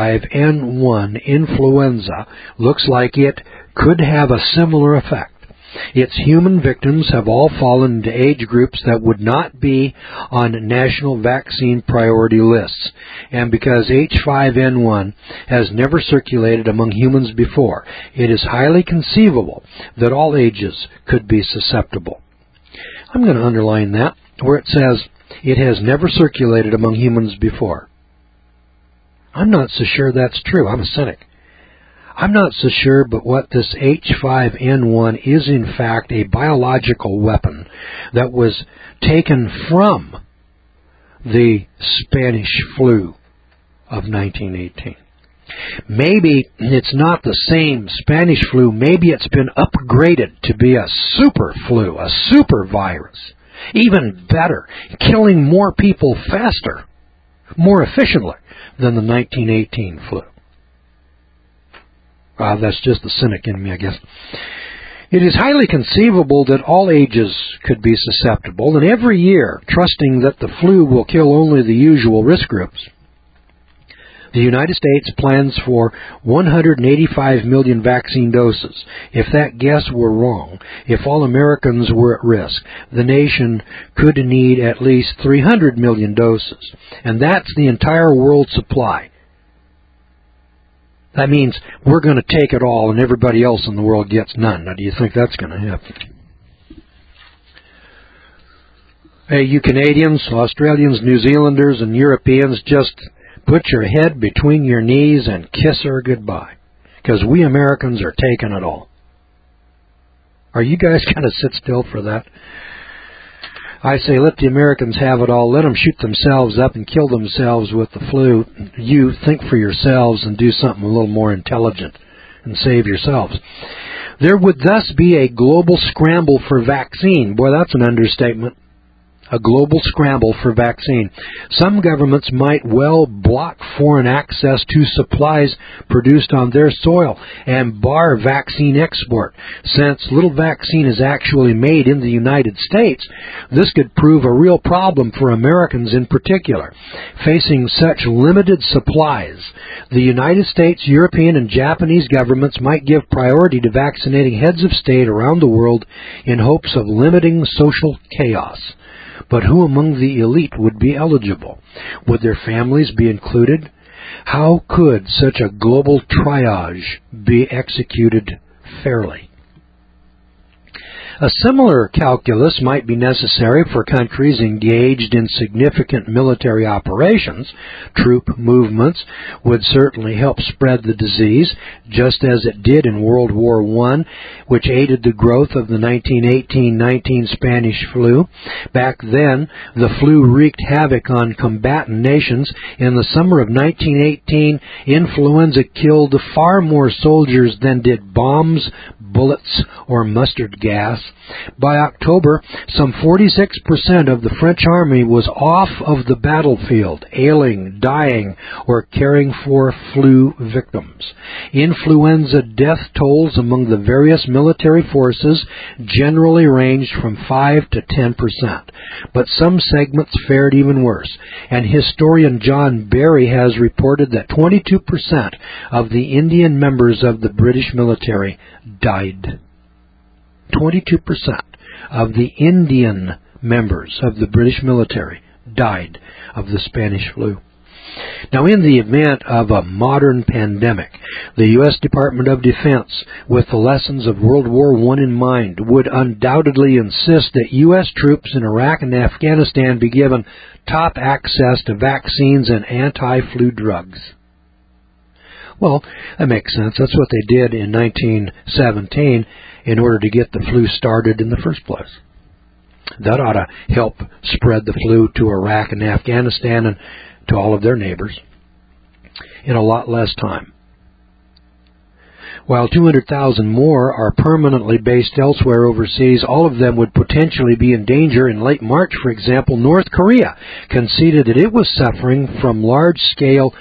Speaker 1: H5N1 influenza looks like it could have a similar effect. Its human victims have all fallen into age groups that would not be on national vaccine priority lists. And because H5N1 has never circulated among humans before, it is highly conceivable that all ages could be susceptible. I'm going to underline that, where it says it has never circulated among humans before. I'm not so sure that's true. I'm a cynic. I'm not so sure but what this H5N1 is in fact a biological weapon that was taken from the Spanish flu of 1918. Maybe it's not the same Spanish flu. Maybe it's been upgraded to be a super flu, a super virus. Even better, killing more people faster, more efficiently than the 1918 flu. That's just the cynic in me, I guess. It is highly conceivable that all ages could be susceptible, and every year, trusting that the flu will kill only the usual risk groups, the United States plans for 185 million vaccine doses. If that guess were wrong, if all Americans were at risk, the nation could need at least 300 million doses, and that's the entire world supply. That means we're going to take it all and everybody else in the world gets none. Now, do you think that's going to happen? Hey, you Canadians, Australians, New Zealanders, and Europeans, just put your head between your knees and kiss her goodbye, because we Americans are taking it all. Are you guys going to sit still for that? I say let the Americans have it all. Let them shoot themselves up and kill themselves with the flu. You think for yourselves and do something a little more intelligent and save yourselves. There would thus be a global scramble for vaccine. Boy, that's an understatement. A global scramble for vaccine. Some governments might well block foreign access to supplies produced on their soil and bar vaccine export. Since little vaccine is actually made in the United States, this could prove a real problem for Americans in particular. Facing such limited supplies, the United States, European, and Japanese governments might give priority to vaccinating heads of state around the world in hopes of limiting social chaos. But who among the elite would be eligible? Would their families be included? How could such a global triage be executed fairly? A similar calculus might be necessary for countries engaged in significant military operations. Troop movements would certainly help spread the disease, just as it did in World War I, which aided the growth of the 1918-19 Spanish flu. Back then, the flu wreaked havoc on combatant nations. In the summer of 1918, influenza killed far more soldiers than did bombs, bullets, or mustard gas. By October, some 46% of the French army was off of the battlefield, ailing, dying, or caring for flu victims. Influenza death tolls among the various military forces generally ranged from 5 to 10%, but some segments fared even worse, and historian John Barry has reported that 22% of the Indian members of the British military died. 22% of the Indian members of the British military died of the Spanish flu. Now, in the event of a modern pandemic, the U.S. Department of Defense, with the lessons of World War I in mind, would undoubtedly insist that U.S. troops in Iraq and Afghanistan be given top access to vaccines and anti-flu drugs. Well, that makes sense. That's what they did in 1917 in order to get the flu started in the first place. That ought to help spread the flu to Iraq and Afghanistan and to all of their neighbors in a lot less time. While 200,000 more are permanently based elsewhere overseas, all of them would potentially be in danger. In late March, for example, North Korea conceded that it was suffering from large-scale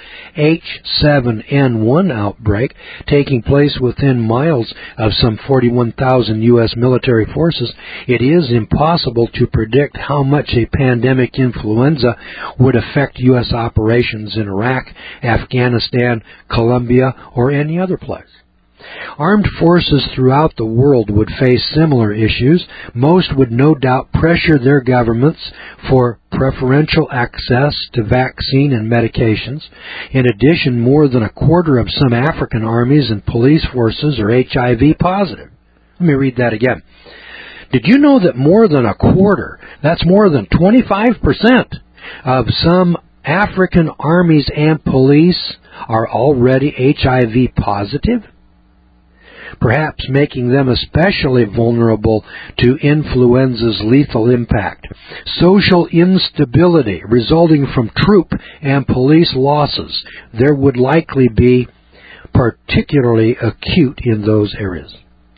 Speaker 1: H7N1 outbreak taking place within miles of some 41,000 U.S. military forces. It is impossible to predict how much a pandemic influenza would affect U.S. operations in Iraq, Afghanistan, Colombia, or any other place. Armed forces throughout the world would face similar issues. Most would no doubt pressure their governments for preferential access to vaccine and medications. In addition, more than a quarter of some African armies and police forces are HIV positive. Let me read that again. Did you know that more than a quarter, that's more than 25% of some African armies and police are already HIV positive? Perhaps making them especially vulnerable to influenza's lethal impact. Social instability resulting from troop and police losses, there would likely be particularly acute in those areas.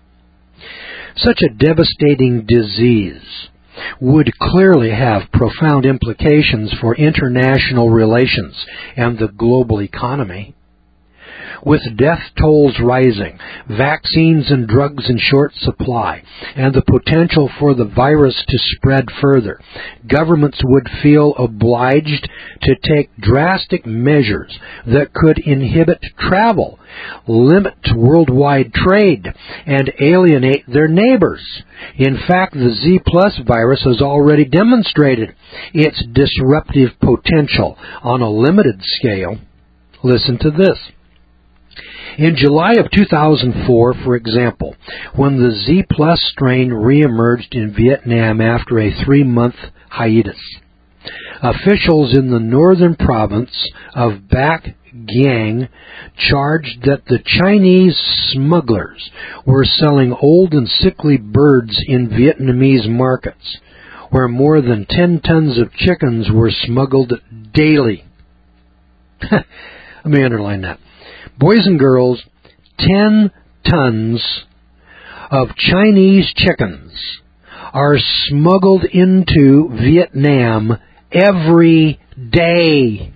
Speaker 1: Such a devastating disease would clearly have profound implications for international relations and the global economy. With death tolls rising, vaccines and drugs in short supply, and the potential for the virus to spread further, governments would feel obliged to take drastic measures that could inhibit travel, limit worldwide trade, and alienate their neighbors. In fact, the Z+ virus has already demonstrated its disruptive potential on a limited scale. Listen to this. In July of 2004, for example, when the Z+ strain reemerged in Vietnam after a 3-month hiatus, officials in the northern province of Bac Giang charged that the Chinese smugglers were selling old and sickly birds in Vietnamese markets, where more than 10 tons of chickens were smuggled daily. Let me underline that. Boys and girls, 10 tons of Chinese chickens are smuggled into Vietnam every day.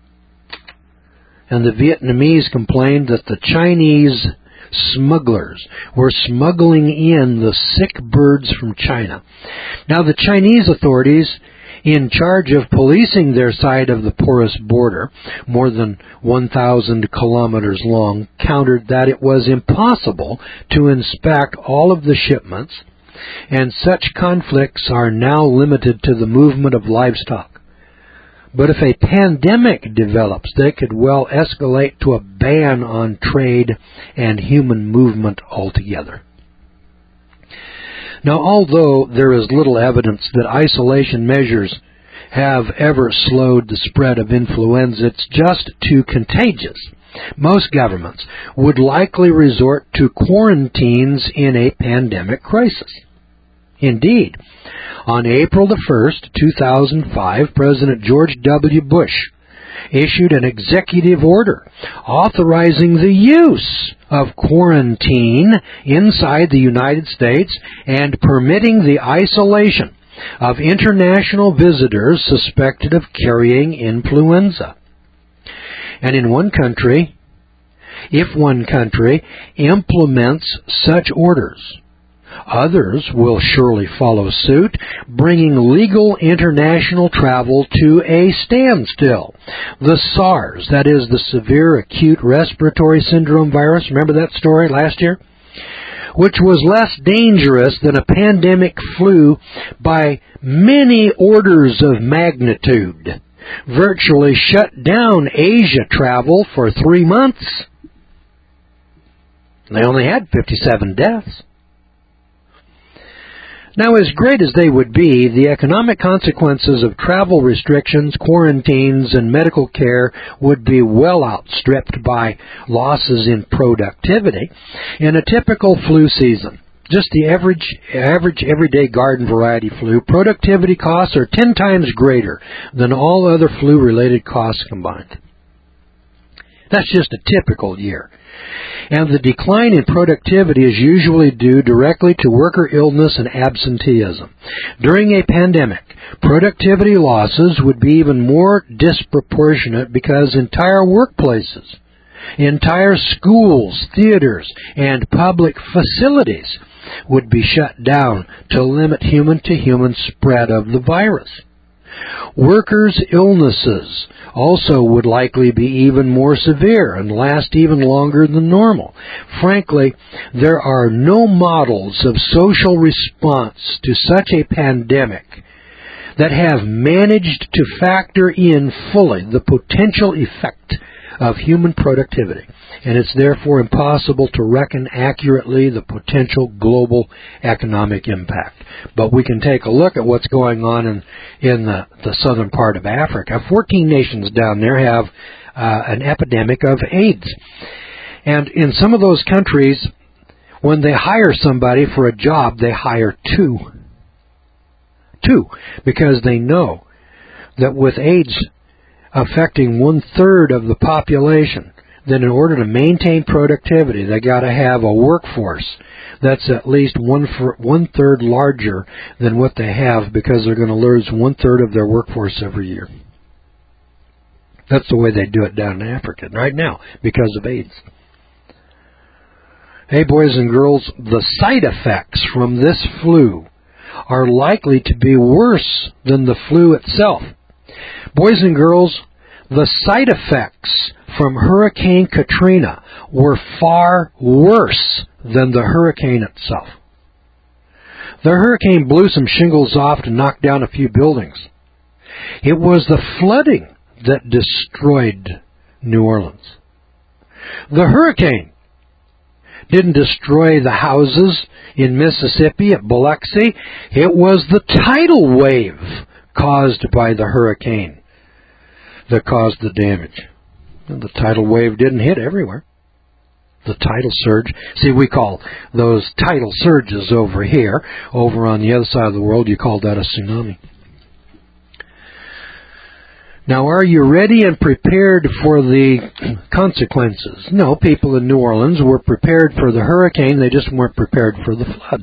Speaker 1: And the Vietnamese complained that the Chinese smugglers were smuggling in the sick birds from China. Now, the Chinese authorities, in charge of policing their side of the porous border, more than 1,000 kilometers long, countered that it was impossible to inspect all of the shipments, and such conflicts are now limited to the movement of livestock. But if a pandemic develops, they could well escalate to a ban on trade and human movement altogether. Now, although there is little evidence that isolation measures have ever slowed the spread of influenza, it's just too contagious. Most governments would likely resort to quarantines in a pandemic crisis. Indeed, on April the 1st, 2005, President George W. Bush issued an executive order authorizing the use of quarantine inside the United States and permitting the isolation of international visitors suspected of carrying influenza. And if one country implements such orders, others will surely follow suit, bringing legal international travel to a standstill. The SARS, that is the Severe Acute Respiratory Syndrome virus, remember that story last year? Which was less dangerous than a pandemic flu by many orders of magnitude, virtually shut down Asia travel for 3 months. They only had 57 deaths. Now, as great as they would be, the economic consequences of travel restrictions, quarantines, and medical care would be well outstripped by losses in productivity. In a typical flu season, just the average everyday garden variety flu, productivity costs are 10 times greater than all other flu-related costs combined. That's just a typical year. And the decline in productivity is usually due directly to worker illness and absenteeism. During a pandemic, productivity losses would be even more disproportionate because entire workplaces, entire schools, theaters, and public facilities would be shut down to limit human-to-human spread of the virus. Workers' illnesses also would likely be even more severe and last even longer than normal. Frankly, there are no models of social response to such a pandemic that have managed to factor in fully the potential effect of human productivity, and it's therefore impossible to reckon accurately the potential global economic impact. But we can take a look at what's going on in the southern part of Africa. 14 nations down there have an epidemic of AIDS. And in some of those countries, when they hire somebody for a job, they hire two. Because they know that with AIDS affecting 1/3 of the population, then in order to maintain productivity, they got to have a workforce that's at least 1/3 larger than what they have, because they're going to lose 1/3 of their workforce every year. That's the way they do it down in Africa right now because of AIDS. Hey, boys and girls, the side effects from this flu are likely to be worse than the flu itself. Boys and girls, the side effects from Hurricane Katrina were far worse than the hurricane itself. The hurricane blew some shingles off to knock down a few buildings. It was the flooding that destroyed New Orleans. The hurricane didn't destroy the houses in Mississippi at Biloxi. It was the tidal wave caused by the hurricane that caused the damage. And the tidal wave didn't hit everywhere. The tidal surge, see, we call those tidal surges over here. Over on the other side of the world, you call that a tsunami. Now, are you ready and prepared for the consequences? No, people in New Orleans were prepared for the hurricane. They just weren't prepared for the flood.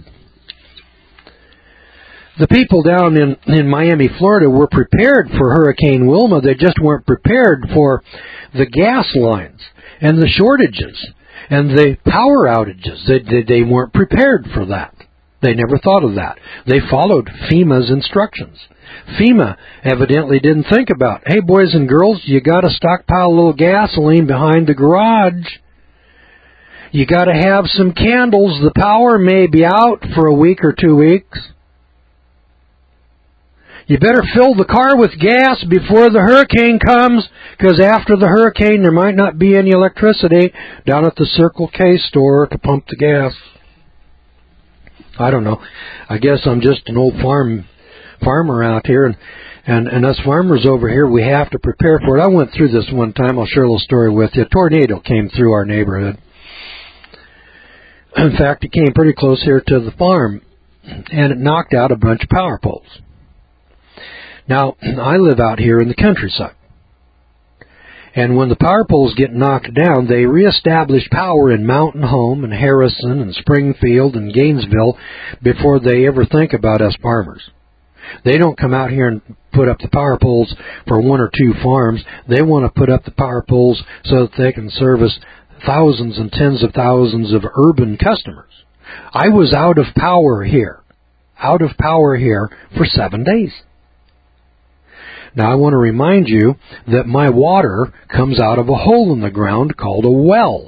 Speaker 1: The people down in Miami, Florida were prepared for Hurricane Wilma. They just weren't prepared for the gas lines and the shortages and the power outages. They weren't prepared for that. They never thought of that. They followed FEMA's instructions. FEMA evidently didn't think about, hey, boys and girls, you got to stockpile a little gasoline behind the garage. You got to have some candles. The power may be out for a week or 2 weeks. You better fill the car with gas before the hurricane comes, because after the hurricane there might not be any electricity down at the Circle K store to pump the gas. I don't know. I guess I'm just an old farmer out here, and us farmers over here, we have to prepare for it. I went through this one time. I'll share a little story with you. A tornado came through our neighborhood. In fact, it came pretty close here to the farm, and it knocked out a bunch of power poles. Now, I live out here in the countryside. And when the power poles get knocked down, they reestablish power in Mountain Home and Harrison and Springfield and Gainesville before they ever think about us farmers. They don't come out here and put up the power poles for one or two farms. They want to put up the power poles so that they can service thousands and tens of thousands of urban customers. I was out of power here for 7 days. Now, I want to remind you that my water comes out of a hole in the ground called a well.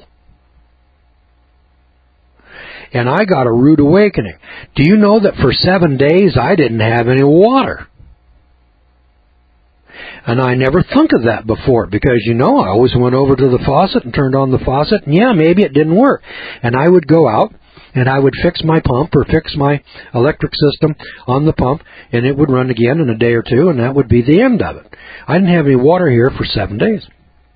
Speaker 1: And I got a rude awakening. Do you know that for 7 days I didn't have any water? And I never thought of that before because, I always went over to the faucet and turned on the faucet, and maybe it didn't work. And I would go out and I would fix my pump or fix my electric system on the pump, and it would run again in a day or two, and that would be the end of it. I didn't have any water here for 7 days.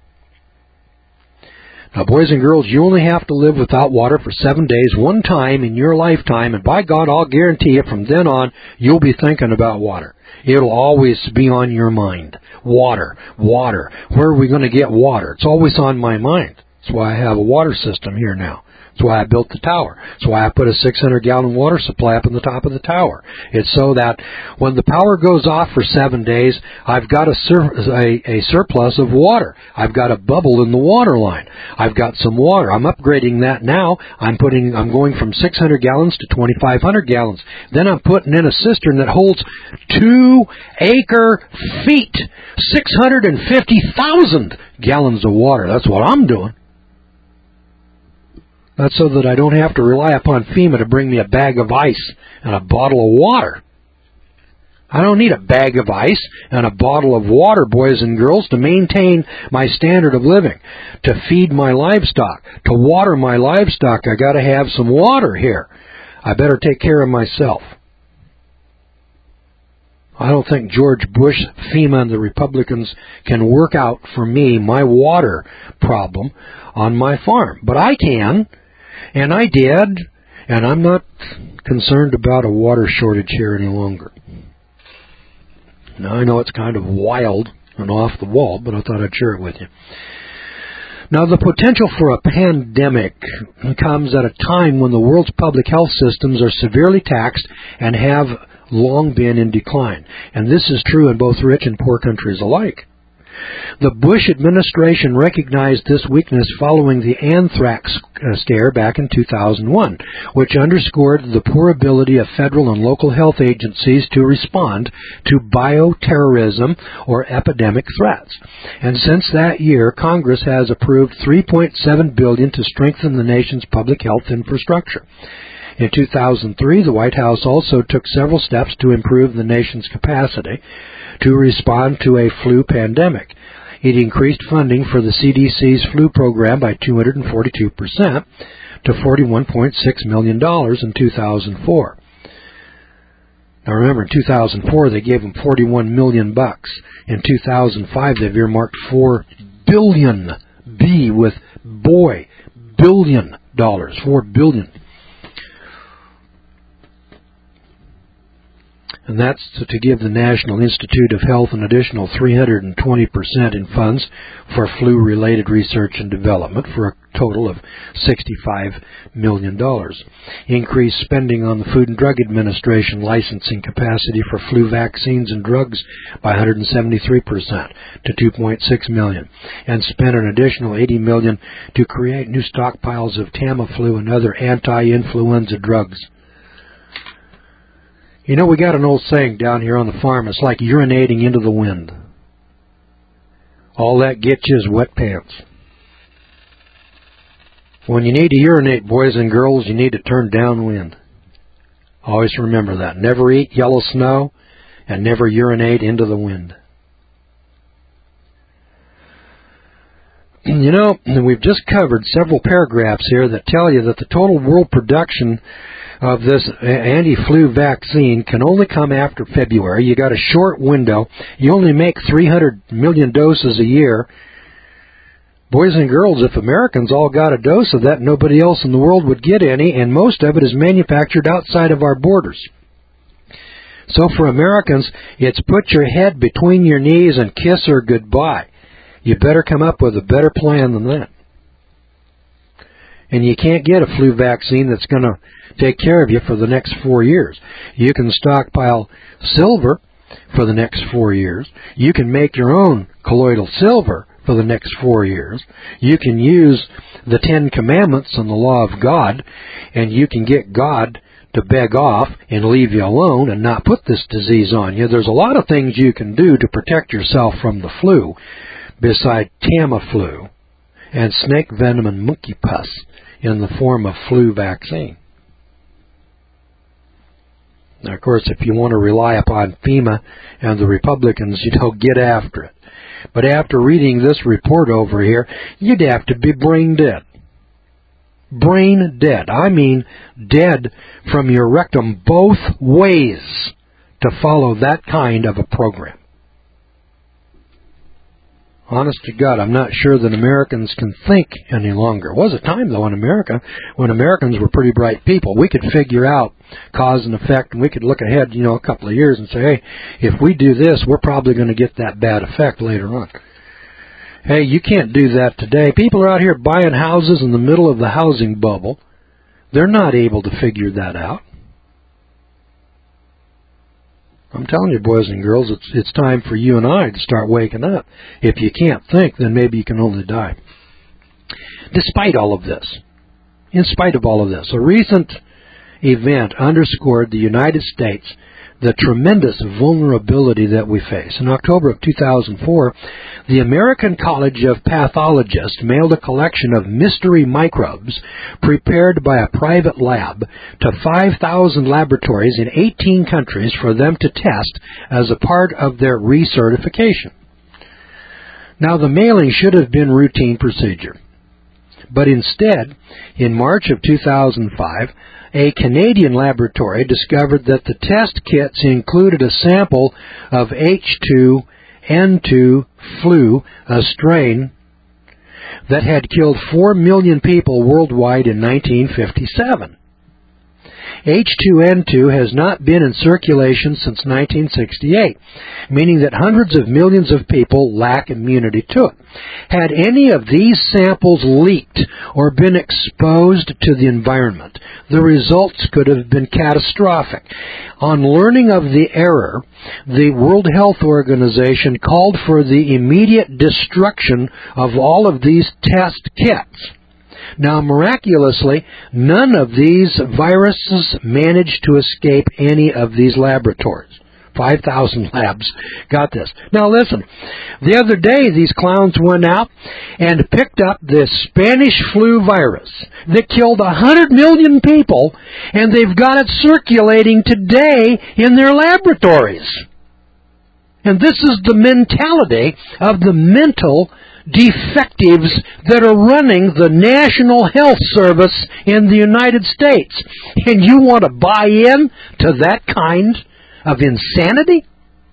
Speaker 1: Now, boys and girls, you only have to live without water for 7 days, one time in your lifetime, and by God, I'll guarantee you from then on, you'll be thinking about water. It'll always be on your mind. Water. Where are we going to get water? It's always on my mind. That's why I have a water system here now. That's why I built the tower. That's why I put a 600-gallon water supply up on the top of the tower. It's so that when the power goes off for 7 days, I've got a surplus of water. I've got a bubble in the water line. I've got some water. I'm upgrading that now. I'm going from 600 gallons to 2,500 gallons. Then I'm putting in a cistern that holds 2 acre feet, 650,000 gallons of water. That's what I'm doing. That's so that I don't have to rely upon FEMA to bring me a bag of ice and a bottle of water. I don't need a bag of ice and a bottle of water, boys and girls, to maintain my standard of living, to feed my livestock, to water my livestock. I got to have some water here. I better take care of myself. I don't think George Bush, FEMA, and the Republicans can work out for me my water problem on my farm. But I can. And I did, and I'm not concerned about a water shortage here any longer. Now, I know it's kind of wild and off the wall, but I thought I'd share it with you. Now, the potential for a pandemic comes at a time when the world's public health systems are severely taxed and have long been in decline. And this is true in both rich and poor countries alike. The Bush administration recognized this weakness following the anthrax scare back in 2001, which underscored the poor ability of federal and local health agencies to respond to bioterrorism or epidemic threats. And since that year, Congress has approved $3.7 billion to strengthen the nation's public health infrastructure. In 2003, the White House also took several steps to improve the nation's capacity to respond to a flu pandemic. It increased funding for the CDC's flu program by 242% to $41.6 million in 2004. Now remember, in 2004, they gave them $41 million. In 2005, they've earmarked $4 billion, B with boy, billion dollars, $4 billion. And that's to give the National Institute of Health an additional 320% in funds for flu-related research and development for a total of $65 million. Increased spending on the Food and Drug Administration licensing capacity for flu vaccines and drugs by 173% to $2.6 million, and spent an additional $80 million to create new stockpiles of Tamiflu and other anti-influenza drugs. You know, we got an old saying down here on the farm, it's like urinating into the wind. All that gets you is wet pants. When you need to urinate, boys and girls, you need to turn downwind. Always remember that. Never eat yellow snow and never urinate into the wind. you know, we've just covered several paragraphs here that tell you that the total world production of this anti-flu vaccine can only come after February. You got a short window. You only make 300 million doses a year. Boys and girls, if Americans all got a dose of that, nobody else in the world would get any, and most of it is manufactured outside of our borders. So for Americans, it's put your head between your knees and kiss her goodbye. You better come up with a better plan than that. And you can't get a flu vaccine that's going to take care of you for the next 4 years. You can stockpile silver for the next 4 years. You can make your own colloidal silver for the next 4 years. You can use the 10 Commandments and the law of God, and you can get God to beg off and leave you alone and not put this disease on you. There's a lot of things you can do to protect yourself from the flu beside Tamiflu and snake venom and monkey pus in the form of flu vaccine. Now, of course, if you want to rely upon FEMA and the Republicans, get after it. But after reading this report over here, you'd have to be brain dead. Brain dead. I mean dead from your rectum both ways to follow that kind of a program. Honest to God, I'm not sure that Americans can think any longer. It was a time, though, in America when Americans were pretty bright people. We could figure out cause and effect, and we could look ahead, a couple of years and say, hey, if we do this, we're probably going to get that bad effect later on. Hey, you can't do that today. People are out here buying houses in the middle of the housing bubble. They're not able to figure that out. I'm telling you, boys and girls, it's time for you and I to start waking up. If you can't think, then maybe you can only die. Despite all of this, in spite of all of this, a recent event underscored the United States, the tremendous vulnerability that we face. In October of 2004, the American College of Pathologists mailed a collection of mystery microbes prepared by a private lab to 5,000 laboratories in 18 countries for them to test as a part of their recertification. Now, the mailing should have been routine procedure. But instead, in March of 2005, a Canadian laboratory discovered that the test kits included a sample of H2N2 flu, a strain that had killed 4 million people worldwide in 1957. H2N2 has not been in circulation since 1968, meaning that hundreds of millions of people lack immunity to it. Had any of these samples leaked or been exposed to the environment, the results could have been catastrophic. On learning of the error, the World Health Organization called for the immediate destruction of all of these test kits. Now, miraculously, none of these viruses managed to escape any of these laboratories. 5,000 labs got this. Now, listen, the other day these clowns went out and picked up this Spanish flu virus that killed 100 million people, and they've got it circulating today in their laboratories. And this is the mentality of the mental defectives that are running the National Health Service in the United States. And you want to buy in to that kind of insanity?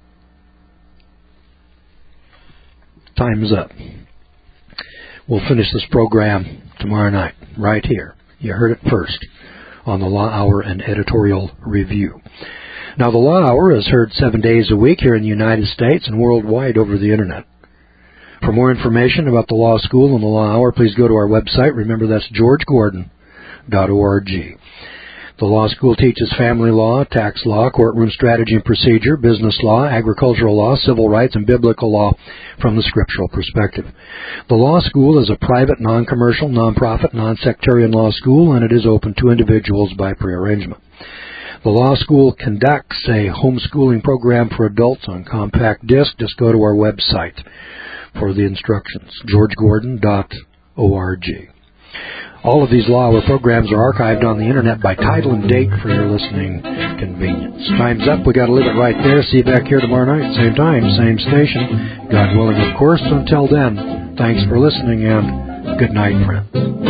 Speaker 1: Time's up. We'll finish this program tomorrow night, right here. You heard it first on the Law Hour and Editorial Review. Now, the Law Hour is heard 7 days a week here in the United States and worldwide over the Internet. For more information about the Law School and the Law Hour, please go to our website. Remember, that's georgegordon.org. The Law School teaches family law, tax law, courtroom strategy and procedure, business law, agricultural law, civil rights, and biblical law from the scriptural perspective. The Law School is a private, non-commercial, non-profit, non-sectarian law school, and it is open to individuals by prearrangement. The Law School conducts a homeschooling program for adults on compact disc. Just go to our website for the instructions, georgegordon.org. All of these Law Hour programs are archived on the Internet by title and date for your listening convenience. Time's up. We got to leave it right there. See you back here tomorrow night, same time, same station. God willing, of course. Until then, Thanks for listening, and good night, friends.